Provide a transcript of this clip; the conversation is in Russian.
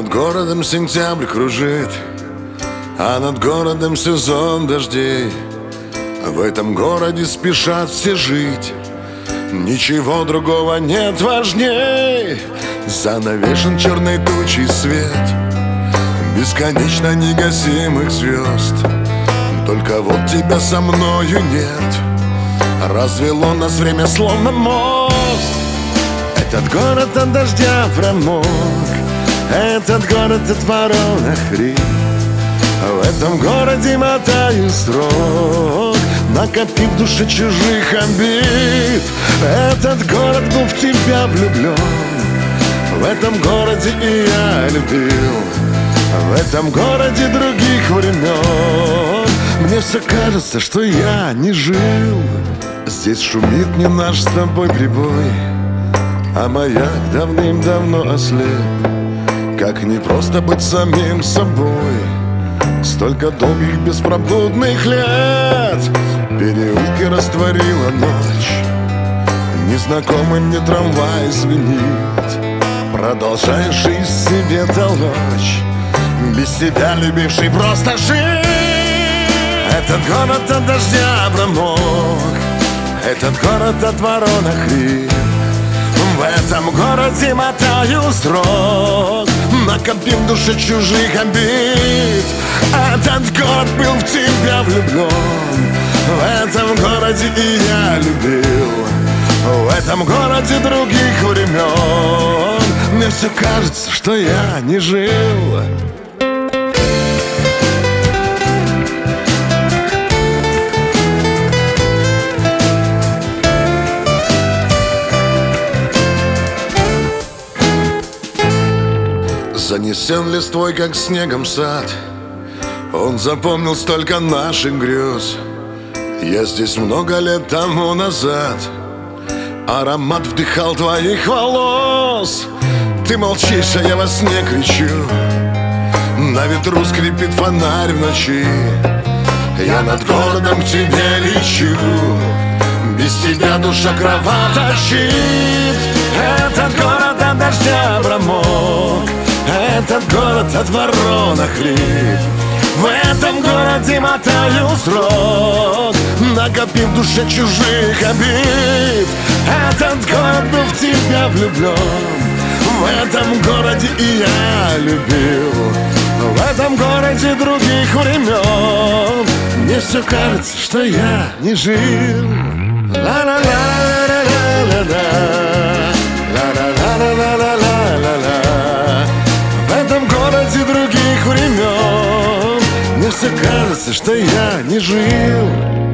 над городом сентябрь кружит, а над городом сезон дождей. В этом городе спешат все жить, ничего другого нет важней. Занавешен черной тучей свет бесконечно негасимых звезд. Только вот тебя со мною нет. Развело нас время словно мост. Этот город от дождя промок, этот город от ворон охрип. В этом городе мотаю срок, накопив в душе чужих обид. Этот город был в тебя влюблен, в этом городе и я любил. В этом городе других времен мне все кажется, что я не жил. Здесь шумит не наш с тобой прибой, а маяк давным-давно ослеп. Как непросто быть самим собой, столько долгих беспробудных лет. Переулки растворила ночь, незнакомый мне трамвай звенит. Продолжаешь жизнь себе толочь, без тебя любивший просто жить. Этот город от дождя промок, этот город от ворон охрип. В этом городе мотаю срок, накопив в душе чужих обид. Этот город был в тебя влюблен, в этом городе и я любил. В этом городе других времен мне все кажется, что я не жил. Занесен листвой, как снегом сад, он запомнил столько наших грез. Я здесь много лет тому назад аромат вдыхал твоих волос. Ты молчишь, а я во сне кричу, на ветру скрипит фонарь в ночи. Я над городом к тебе лечу, без тебя душа кровоточит. Этот город от дождя промок, этот город от ворон охрип. В этом городе мотаю срок, накопив в душе чужих обид. Этот город был в тебя влюблен, в этом городе и я любил. В этом городе других времен мне все кажется, что я не жил. В этом городе других времен мне все кажется, что я не жил.